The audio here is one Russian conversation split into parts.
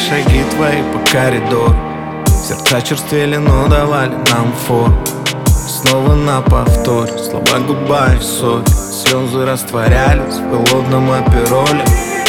шаги твои по коридору. Сердца черствели, но давали нам фору. Снова на повтор, слова гудбай, соль. Слезы растворялись в холодном апероле.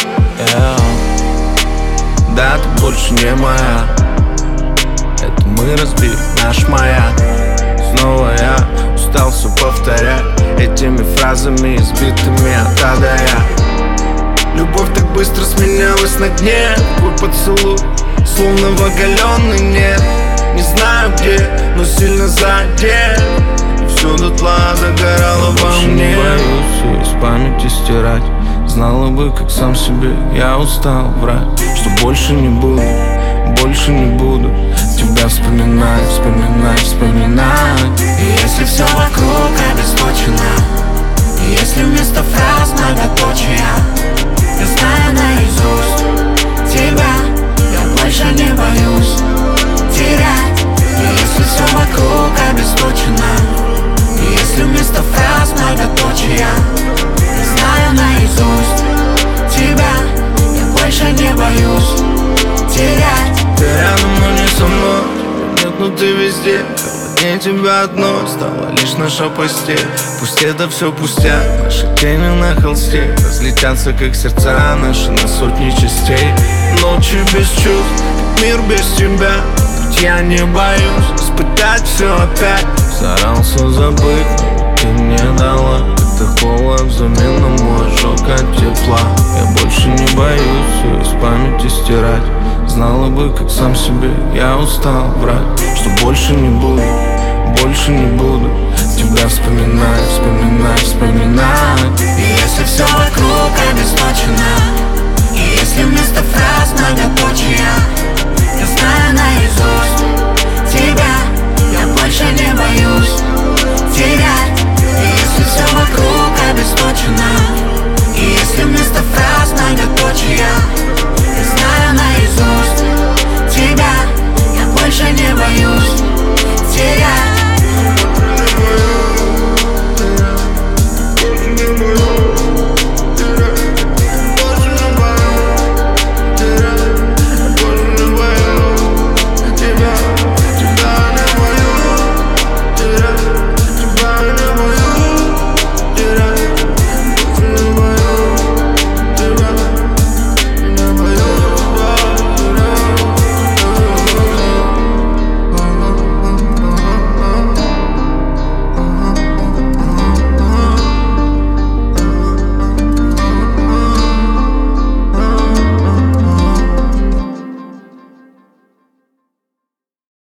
Да, ты больше не моя. Это мы разбили наш маяк. Снова я устал все повторять этими фразами, избитыми от А до Я. Любовь так быстро сменялась на дне. Твой поцелуй, словно в оголенный нет. Не знаю где, но сильно задет. И все дотла догорало во мне. Не боюсь из памяти стирать. Знала бы, как сам себе я устал врать, что больше не буду тебя вспоминать, вспоминать, вспоминать. И если все вокруг обесточено, и если вместо фраз многоточия, я знаю наизусть тебя, я больше не боюсь терять. И если все вокруг обесточено, и если вместо фраз многоточия, я знаю наизусть тебя, я больше не боюсь терять. Ты рядом, но не со мной. Нет, но ты везде. Холоднее тебя одной стала лишь наша постель. Пусть это все пустяк, наши тени на холсте разлетятся, как сердца наши на сотни частей. Ночи без чувств, мир без тебя. Ведь я не боюсь испытать все опять. Старался забыть, но ты мне дала. Это холод взамен на мой ожог от тепла. Я больше не боюсь все из памяти стирать. Знала бы, как сам себе я устал врать, что больше не буду тебя вспоминать, вспоминать, вспоминать. И если все вокруг обесточено, и если вместо фраз многоточия,